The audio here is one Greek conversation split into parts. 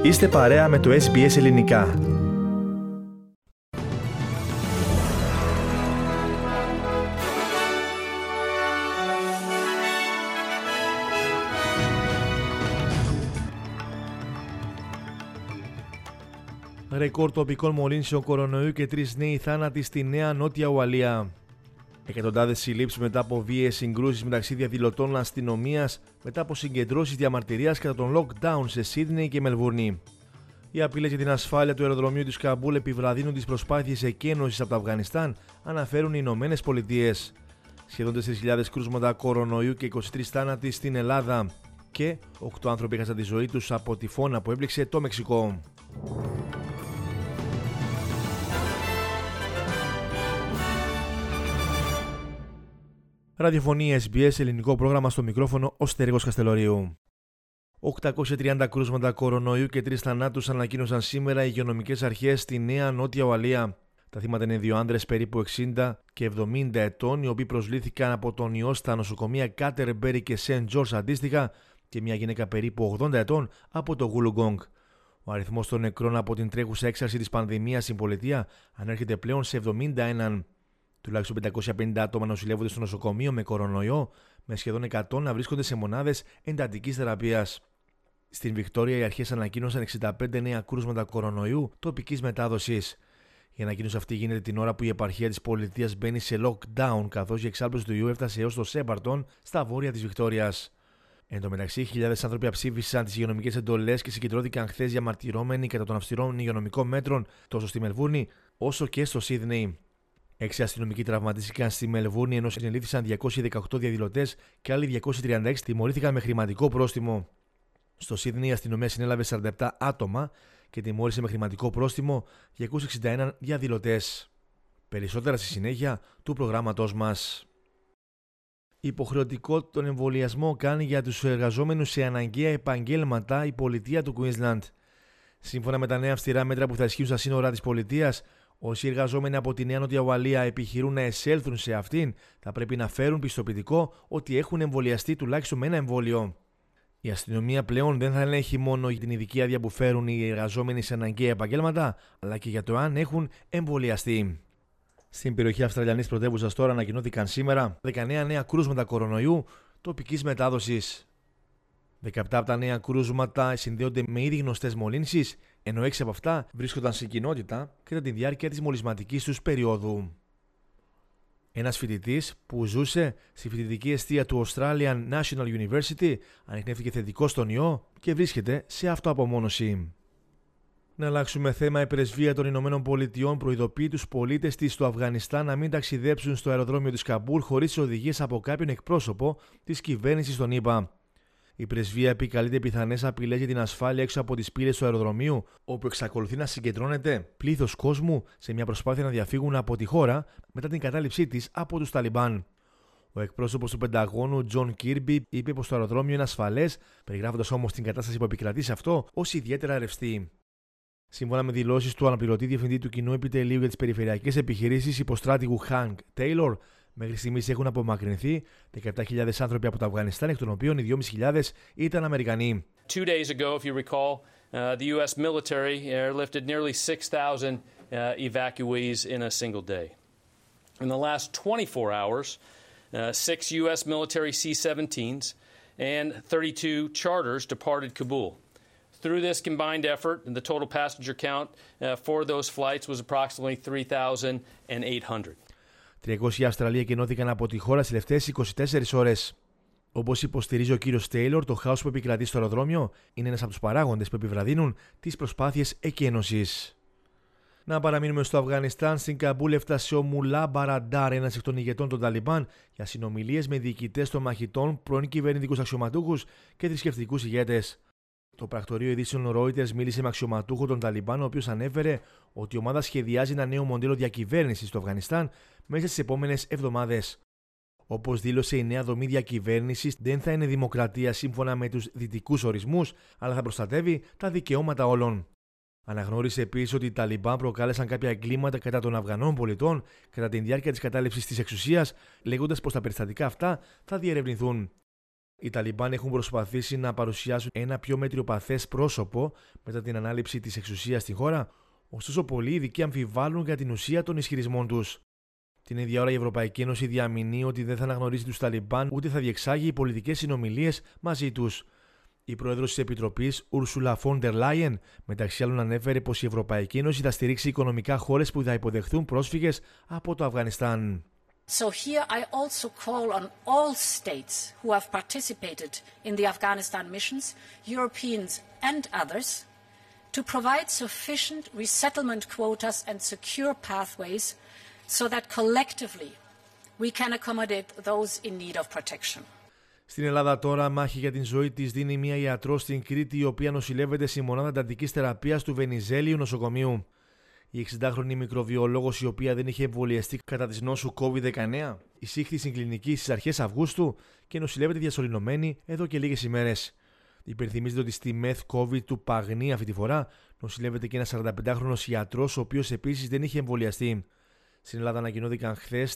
Είστε παρέα με το SBS Ελληνικά. Ρεκόρ τοπικών μολύνσεων κορονοϊού και 3 νέοι θάνατοι στη Νέα Νότια Ουαλία. Εκατοντάδες συλλήψεις μετά από βίαιες συγκρούσεις μεταξύ διαδηλωτών αστυνομίας μετά από συγκεντρώσεις διαμαρτυρίας κατά τον lockdown σε Σίδνεϊ και Μελβούρνη. Οι απειλές για την ασφάλεια του αεροδρομίου της Καμπούλ επιβραδύνουν τις προσπάθειες εκένωσης από το Αφγανιστάν, αναφέρουν οι Ηνωμένες Πολιτείες. Σχεδόν 4.000 κρούσματα κορονοϊού και 23 θάνατοι στην Ελλάδα. Και 8 άνθρωποι έχασαν τη ζωή τους από τυφώνα που έπληξε το Μεξικό. Ραδιοφωνία SBS, ελληνικό πρόγραμμα, στο μικρόφωνο ο Στέργος Καστελορίου. 830 κρούσματα κορονοϊού και 3 θανάτους ανακοίνωσαν σήμερα οι υγειονομικές αρχές στη Νέα Νότια Ουαλία. Τα θύματα είναι 2 άνδρες περίπου 60 και 70 ετών, οι οποίοι προσλήθηκαν από τον ιό στα νοσοκομεία Κάτερμπερι και Σεντ Τζορτζ αντίστοιχα, και μια γυναίκα περίπου 80 ετών από το Γουλουγκόγκ. Ο αριθμός των νεκρών από την τρέχουσα έξαρση της πανδημίας στην πολιτεία ανέρχεται πλέον σε 71. Τουλάχιστον 550 άτομα νοσηλεύονται στο νοσοκομείο με κορονοϊό, με σχεδόν 100 να βρίσκονται σε μονάδες εντατικής θεραπείας. Στην Βικτόρια, οι αρχές ανακοίνωσαν 65 νέα κρούσματα κορονοϊού τοπικής μετάδοσης. Η ανακοίνωση αυτή γίνεται την ώρα που η επαρχία της πολιτείας μπαίνει σε lockdown, καθώς η εξάπλωση του ιού έφτασε έως το Σέμπαρτον, στα βόρεια της Βικτόριας. Εν τω μεταξύ, χιλιάδες άνθρωποι αψήφισαν τις υγειονομικές εντολές και συγκεντρώθηκαν χθες διαμαρτυρώμενοι κατά των αυστηρών υγειονομικών μέτρων τόσο στη Μελβούρνη όσο και στο Σίδνεϊ. 6 αστυνομικοί τραυματίστηκαν στη Μελβούρνη, ενώ συνελήφθησαν 218 διαδηλωτές και άλλοι 236 τιμωρήθηκαν με χρηματικό πρόστιμο. Στο Σίδνεϊ, η αστυνομία συνέλαβε 47 άτομα και τιμώρησε με χρηματικό πρόστιμο 261 διαδηλωτές. Περισσότερα στη συνέχεια του προγράμματός μας. Υποχρεωτικό τον εμβολιασμό κάνει για τους εργαζόμενους σε αναγκαία επαγγέλματα η πολιτεία του Queensland. Σύμφωνα με τα νέα αυστηρά μέτρα που θα ισχύουν στα σύνορα της πολιτείας, όσοι εργαζόμενοι από τη Νέα Νότια Ουαλία επιχειρούν να εισέλθουν σε αυτήν, θα πρέπει να φέρουν πιστοποιητικό ότι έχουν εμβολιαστεί τουλάχιστον με ένα εμβόλιο. Η αστυνομία πλέον δεν θα ελέγχει μόνο για την ειδική άδεια που φέρουν οι εργαζόμενοι σε αναγκαία επαγγέλματα, αλλά και για το αν έχουν εμβολιαστεί. Στην περιοχή Αυστραλιανής πρωτεύουσας τώρα ανακοινώθηκαν σήμερα 19 νέα κρούσματα κορονοϊού τοπικής μετάδοσης. 17 από τα νέα κρούσματα συνδέονται με ήδη γνωστές μολύνσεις, ενώ 6 από αυτά βρίσκονταν σε κοινότητα κατά τη διάρκεια της μολυσματικής τους περίοδου. Ένας φοιτητής που ζούσε στη φοιτητική εστία του Australian National University ανιχνεύτηκε θετικό στον ιό και βρίσκεται σε αυτοαπομόνωση. Να αλλάξουμε θέμα. Η πρεσβεία των Ηνωμένων Πολιτειών προειδοποιεί τους πολίτες της στο Αφγανιστάν να μην ταξιδέψουν στο αεροδρόμιο της Καμπούλ χωρίς οδηγίες από κάποιον εκπρόσωπο της κυβέρνησης των ΗΠΑ. Η πρεσβεία επικαλείται πιθανές απειλές για την ασφάλεια έξω από τις πύλες του αεροδρομίου, όπου εξακολουθεί να συγκεντρώνεται πλήθος κόσμου σε μια προσπάθεια να διαφύγουν από τη χώρα μετά την κατάληψή της από τους Ταλιμπάν. Ο εκπρόσωπος του Πενταγώνου, Τζον Κίρμπι, είπε πως το αεροδρόμιο είναι ασφαλές, περιγράφοντας όμως την κατάσταση που επικρατεί σε αυτό ως ιδιαίτερα ρευστή. Σύμφωνα με δηλώσεις του αναπληρωτή διευθυντή του Κοινού Επιτελείου για τις Περιφερειακές Επιχειρήσεις υποστράτηγου Χανκ Τέιλορ, μέχρι στιγμής έχουν απομακρυνθεί 17.000 άνθρωποι από το Αφγανιστάν, εκ των οποίων οι 2.500 ήταν Αμερικανοί. 2 days ago, if you recall, the U.S. military airlifted nearly 6,000 evacuees in a single day. In the last 24 hours, 6 U.S. military C-17s and 32 charters departed Kabul. Through this combined effort, the total passenger count for those flights was approximately 3,800. 300 Αυστραλοί εκενώθηκαν από τη χώρα στις τελευταίες 24 ώρες. Όπως υποστηρίζει ο κύριος Τέιλορ, το χάος που επικρατεί στο αεροδρόμιο είναι ένας από τους παράγοντες που επιβραδύνουν τις προσπάθειες εκένωσης. Να παραμείνουμε στο Αφγανιστάν. Στην Καμπούλ έφτασε ο Μουλά Μπαραντάρ, ένας εκ των ηγετών των Ταλιμπάν, για συνομιλίες με διοικητές των μαχητών, πρώην κυβερνητικούς αξιωματούχους και θρησκευτικούς ηγέτες. Το πρακτορείο ειδήσεων Reuters μίλησε με αξιωματούχο των Ταλιμπάν, ο οποίος ανέφερε ότι η ομάδα σχεδιάζει ένα νέο μοντέλο διακυβέρνησης στο Αφγανιστάν μέσα στις επόμενες εβδομάδες. Όπως δήλωσε, η νέα δομή διακυβέρνησης δεν θα είναι δημοκρατία σύμφωνα με τους δυτικούς ορισμούς, αλλά θα προστατεύει τα δικαιώματα όλων. Αναγνώρισε επίσης ότι οι Ταλιμπάν προκάλεσαν κάποια εγκλήματα κατά των Αφγανών πολιτών κατά τη διάρκεια της κατάληψης της εξουσίας, λέγοντας πως τα περιστατικά αυτά θα διερευνηθούν. Οι Ταλιμπάν έχουν προσπαθήσει να παρουσιάσουν ένα πιο μετριοπαθές πρόσωπο μετά την ανάληψη της εξουσίας στη χώρα, ωστόσο πολλοί ειδικοί αμφιβάλλουν για την ουσία των ισχυρισμών τους. Την ίδια ώρα η Ευρωπαϊκή Ένωση διαμηνύει ότι δεν θα αναγνωρίσει τους Ταλιμπάν ούτε θα διεξάγει πολιτικές συνομιλίες μαζί τους. Η πρόεδρος της Επιτροπής, Ursula von der Leyen, μεταξύ άλλων ανέφερε πως η Ευρωπαϊκή Ένωση θα στηρίξει οικονομικά χώρες που θα υποδεχθούν πρόσφυγες από το Αφγανιστάν. So here I also call on all states who have participated in the Afghanistan missions, Europeans and others, to provide sufficient resettlement quotas and secure pathways so that collectively we can accommodate those in need of protection. Στην Ελλάδα τώρα μάχη για την ζωή της δίνει μια ιατρός στην Κρήτη η οποία νοσηλεύεται στη μονάδα εντατικής θεραπείας του Βενιζέλιου νοσοκομείου. Η 60χρονη μικροβιολόγος, η οποία δεν είχε εμβολιαστεί κατά της νόσου COVID-19, εισήχθη στην κλινική στις αρχές Αυγούστου και νοσηλεύεται διασωληνωμένη εδώ και λίγες ημέρες. Υπενθυμίζεται ότι στη ΜΕΘ COVID του Παγνή αυτή τη φορά νοσηλεύεται και ένας 45χρονος ιατρός, ο οποίος επίσης δεν είχε εμβολιαστεί. Στην Ελλάδα ανακοινώθηκαν χθες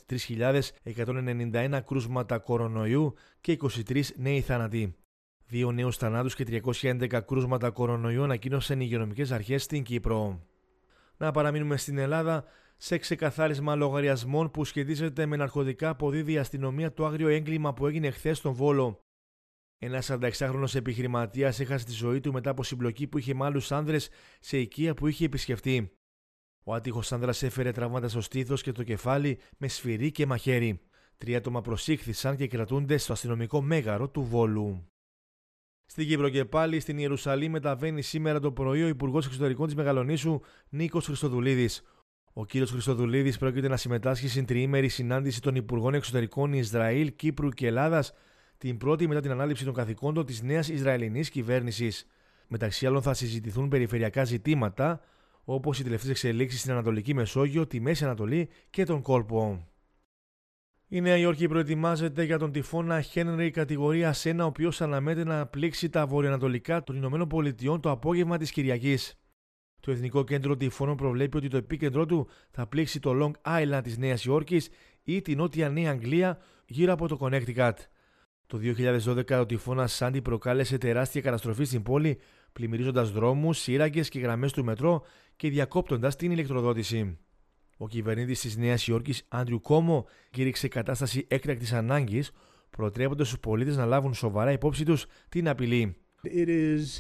3.191 κρούσματα κορονοϊού και 23 νέοι θάνατοι. 2 νέους θανάτους και 311 κρούσματα κορονοϊού ανακοίνωσαν οι υγειονομικές αρχές στην Κύπρο. Να παραμείνουμε στην Ελλάδα. Σε ξεκαθάρισμα λογαριασμών που σχετίζεται με ναρκωτικά αποδίδει η αστυνομία το άγριο έγκλημα που έγινε χθες στον Βόλο. Ένας 46χρονος επιχειρηματίας έχασε τη ζωή του μετά από συμπλοκή που είχε με άλλους άνδρες σε οικία που είχε επισκεφτεί. Ο άτυχος άνδρας έφερε τραύματα στο στήθος και το κεφάλι με σφυρί και μαχαίρι. 3 άτομα προσήχθησαν και κρατούνται στο αστυνομικό μέγαρο του Βόλου. Στην Κύπρο και πάλι, στην Ιερουσαλήμ μεταβαίνει σήμερα το πρωί ο Υπουργός Εξωτερικών της Μεγαλονήσου Νίκος Χριστοδουλίδης. Ο κύριος Χριστοδουλίδης πρόκειται να συμμετάσχει στην τριήμερη συνάντηση των Υπουργών Εξωτερικών Ισραήλ, Κύπρου και Ελλάδας, την πρώτη μετά την ανάληψη των καθηκόντων της νέας Ισραηλινής κυβέρνησης. Μεταξύ άλλων θα συζητηθούν περιφερειακά ζητήματα, όπως οι τελευταίες εξελίξεις στην Ανατολική Μεσόγειο, τη Μέση Ανατολή και τον Κόλπο. Η Νέα Υόρκη προετοιμάζεται για τον τυφώνα Χένρι κατηγορίας 1, ο οποίος αναμένεται να πλήξει τα βορειοανατολικά των Ηνωμένων Πολιτειών το απόγευμα της Κυριακής. Το Εθνικό Κέντρο Τυφώνων προβλέπει ότι το επίκεντρό του θα πλήξει το Long Island της Νέας Υόρκης ή τη νότια Νέα Αγγλία γύρω από το Connecticut. Το 2012 ο τυφώνας Σάντι προκάλεσε τεράστια καταστροφή στην πόλη, πλημμυρίζοντας δρόμους, σύραγγες και γραμμές του μετρό και διακόπτοντας την ηλεκτροδότηση. Ο κυβερνήτης της Νέας Υόρκης, Άντριου Κόμο, κήρυξε κατάσταση έκτακτης ανάγκης, προτρέποντας τους πολίτες να λάβουν σοβαρά υπόψη τους την απειλή. It is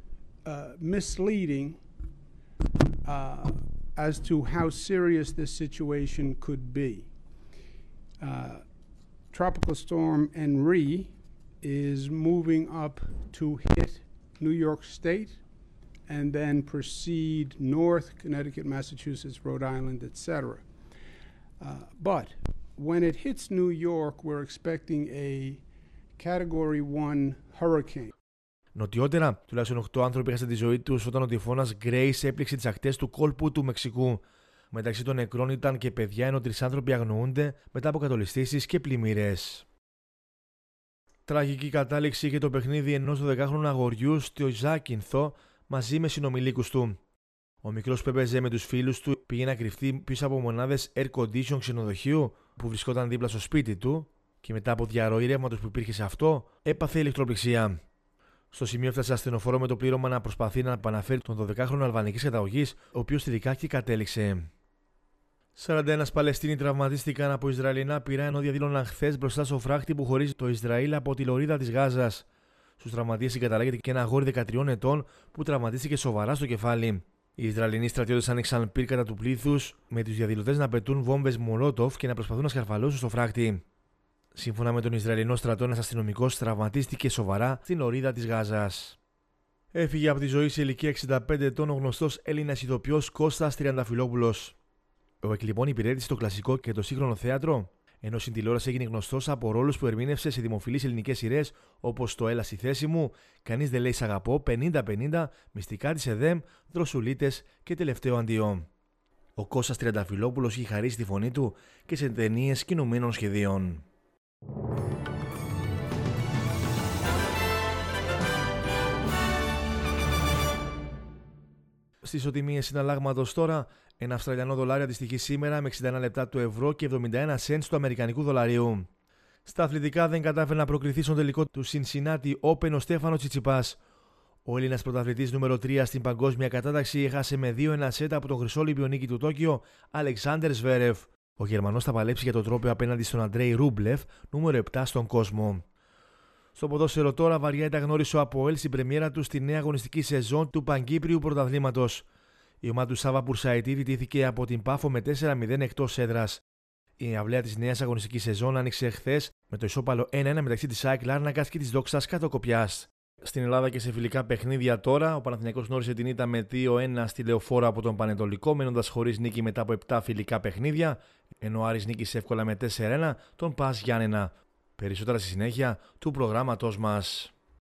misleading as to how serious this situation could be. Tropical storm Henri is moving up to hit New York State and then proceed north, Connecticut, Massachusetts, Rhode Island, etc. But when it hits New York, we're expecting a Category 1 hurricane. Νοτιότερα, τουλάχιστον 8 άνθρωποι έχασαν τη ζωή τους όταν ο τυφώνας Grace έπληξε τις ακτές του κόλπου του Μεξικού. Μεταξύ των νεκρών ήταν και παιδιά, ενώ 3 άνθρωποι αγνοούνται μετά από κατολιστήσεις και πλημμύρες. Τραγική κατάληξη είχε το παιχνίδι ενός 12χρονου αγοριού στο Ζάκυνθο μαζί με συνομιλίκους του. Ο μικρός που έπαιζε με τους φίλους του πήγε να κρυφτεί πίσω από μονάδες air condition ξενοδοχείου που βρισκόταν δίπλα στο σπίτι του και μετά από διαρροή ρεύματος που υπήρχε σε αυτό, έπαθε ηλεκτροπληξία. Στο σημείο έφτασε ασθενοφόρο με το πλήρωμα να προσπαθεί να επαναφέρει τον 12χρονο αλβανικής καταγωγής, ο οποίος τελικά και κατέληξε. 41 Παλαιστίνοι τραυματίστηκαν από Ισραηλινά πυρά ενώ διαδήλωναν χθες μπροστά στο φράχτη που χωρίζει το Ισραήλ από τη λωρίδα της Γάζας. Στους τραυματίες συγκαταλέγεται και ένα αγόρι 13 ετών που τραυματίστηκε σοβαρά στο κεφάλι. Οι Ισραηλινοί στρατιώτες άνοιξαν πυρ κατά του πλήθους, με τους διαδηλωτές να πετούν βόμβες Μολότοφ και να προσπαθούν να σκαρφαλώσουν στο φράχτη. Σύμφωνα με τον Ισραηλινό στρατό, ένας αστυνομικός τραυματίστηκε σοβαρά στην λωρίδα της Γάζας. Έφυγε από τη ζωή σε ηλικία 65 ετών ο γνωστός Έλληνας ηθοποιός Κώστας Τριανταφυλόπουλος. Ο εκλειπών υπηρέτησε στο κλασικό και το σύγχρονο θέατρο, ενώ στην τηλεόραση έγινε γνωστός από ρόλους που ερμήνευσε σε δημοφιλείς ελληνικές σειρές όπως το Έλα στη θέση μου, Κανείς δεν λέει σ' αγαπώ, 50-50, Μυστικά της ΕΔΕΜ, Δροσουλίτες και Τελευταίο Αντιό. Ο Κώστας Τριανταφυλόπουλος είχε χαρίσει τη φωνή του και σε ταινίες κινουμένων σχεδίων. Στις ισοτιμίες συναλλάγματος τώρα, ένα Αυστραλιανό δολάριο αντιστοιχεί σήμερα με 61 λεπτά του ευρώ και 71 cents του αμερικανικού δολαρίου. Στα αθλητικά δεν κατάφερε να προκριθεί στον τελικό του Cincinnati Open ο Στέφανος Τσιτσιπάς. Ο Έλληνας πρωταθλητής νούμερο 3 στην παγκόσμια κατάταξη έχασε με 2-1 σετ από τον χρυσό Ολυμπιονίκη του Τόκιο, Αλεξάντερ Σβέρεφ. Ο Γερμανός θα παλέψει για το τρόπαιο απέναντι στον Αντρέι Ρούμπλεφ, νούμερο 7 στον κόσμο. Στο ποδόσφαιρο τώρα, βαριά εταγνώρισε ο ΑΠΟΕΛ στην πρεμιέρα του στη νέα αγωνιστική σεζόν του Παγκύπριου Πρωταθλήματος. Η ομάδα του Σάβα Πουρσαϊτή διτήθηκε από την Πάφο με 4-0 εκτός έδρας. Η αυλαία της νέας αγωνιστικής σεζόν άνοιξε χθες με το ισόπαλο 1-1 μεταξύ της ΑΕΚ Λάρνακας και της Δόξας Κατοκοπιάς. Στην Ελλάδα και σε φιλικά παιχνίδια τώρα, ο Παναθηναϊκός γνώρισε την ήττα με 2-1 στη Λεωφόρο από τον Πανετολικό, μένοντας χωρίς νίκη μετά από 7 φιλικά παιχνίδια, ενώ ο Άρης νίκησε εύκολα με 4-1 τον ΠΑΣ Γιάννενα. Περισσότερα στη συνέχεια του προγράμματός μας.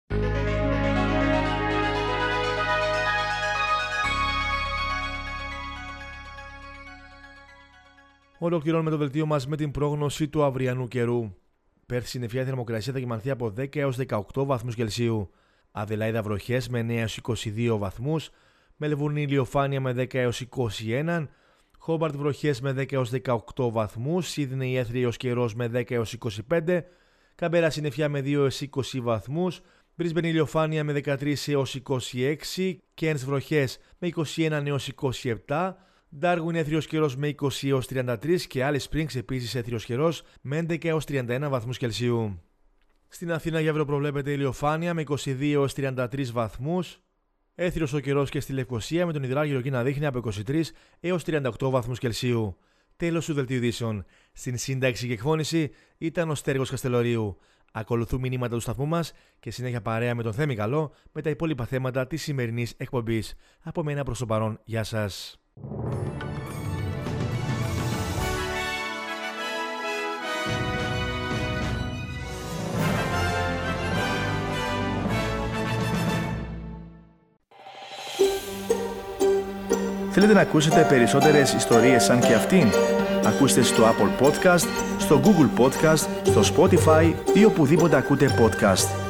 Ολοκληρώνουμε το δελτίο μας με την πρόγνωση του αυριανού καιρού. Πέρσι η νεφιά θερμοκρασία θα κυμανθεί από 10 έως 18 βαθμούς Κελσίου. Αδελάιδα βροχές με 9 έως 22 βαθμούς. Μελβούρνη ηλιοφάνεια με 10 έως 21. Χόμπαρτ βροχές με 10 έως 18 βαθμούς. Σίδνεϊ έθριος καιρός με 10 έως 25. Καμπέρα συννεφιά με 2 έως 20 βαθμούς. Μπρίσμπεν ηλιοφάνεια με 13 έως 26. Κέρνς βροχές με 21 έως 27. Ντάργουιν έθριος καιρός με 20 έως 33 και Alice Springs επίσης έθριος καιρός με 11 έως 31 βαθμούς Κελσίου. Στην Αθήνα για αύριο προβλέπεται ηλιοφάνεια με 22 έως 33 βαθμούς. Έθριος ο καιρός και στη Λευκοσία με τον υδράργυρο εκεί να δείχνει από 23 έως 38 βαθμούς Κελσίου. Τέλος του δελτίου ειδήσεων. Στην σύνταξη και εκφώνηση ήταν ο Στέργος Καστελορίου. Ακολουθούν μηνύματα του σταθμού μας και συνέχεια παρέα με τον Θέμη Καλό με τα υπόλοιπα θέματα της σημερινής εκπομπής. Από μένα προς το παρόν, γεια σας. Θέλετε να ακούσετε περισσότερες ιστορίες σαν και αυτήν? Ακούστε στο Apple Podcast, στο Google Podcast, στο Spotify ή οπουδήποτε ακούτε podcast.